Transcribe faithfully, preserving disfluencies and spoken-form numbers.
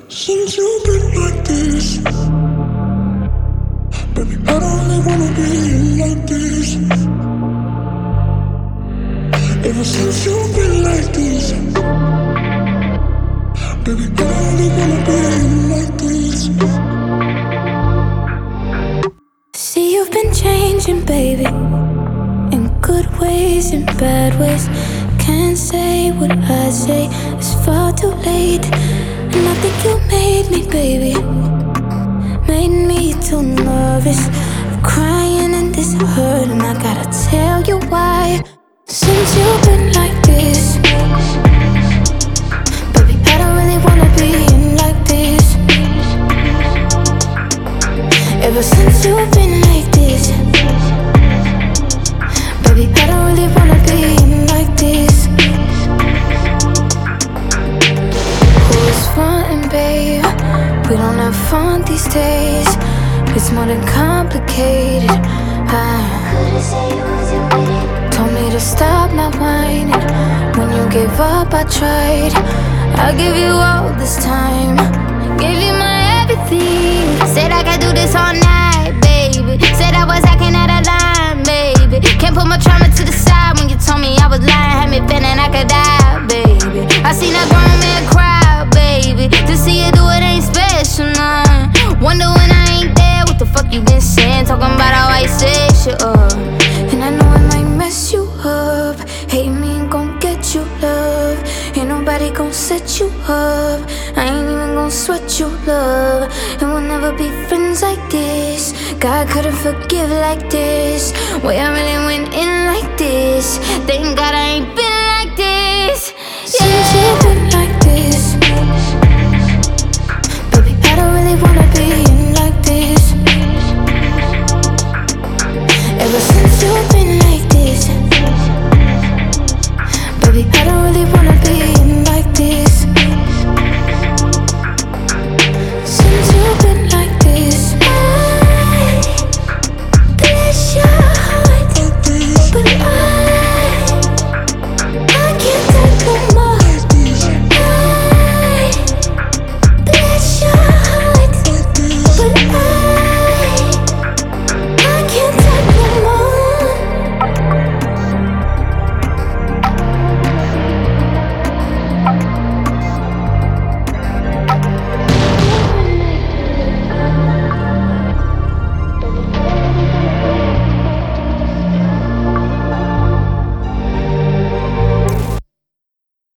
Since you've been like this, baby, I don't really wanna be like this. Ever since you've been like this, baby, I don't really wanna be like this. See, you've been changing, baby, in good ways and bad ways. Can't say what I say, it's far too late. And I think you made me, baby, made me too nervous. I'm crying in this hurt, and I gotta tell you why. Since you've been like this, baby, I don't really wanna be in like this. Ever since you've been like this, baby, I don't really wanna be in like this. Who's frontin', babe? We don't have fun these days. It's more than complicated. I told me to stop my whining. When you gave up, I tried. I give you all this time, gave you my everything. Said I could do this all night, baby. Said I was acting out of line, baby. Can't put my trauma to the side when you told me I was lying. Had me feeling I could die, baby. I seen a grown man cry, baby. To see you do it ain't special, nah. Wonder when I ain't there, what the fuck you been saying? Talking about how I set you up. And I know I might mess you up. Hate me ain't gon' get you love. Ain't nobody gon' set you up. I ain't even gon' sweat you, love. And we'll never be friends like this. God couldn't forgive like this. Way I really went in like this. Thank God I ain't been like this. Yeah. Since you've been like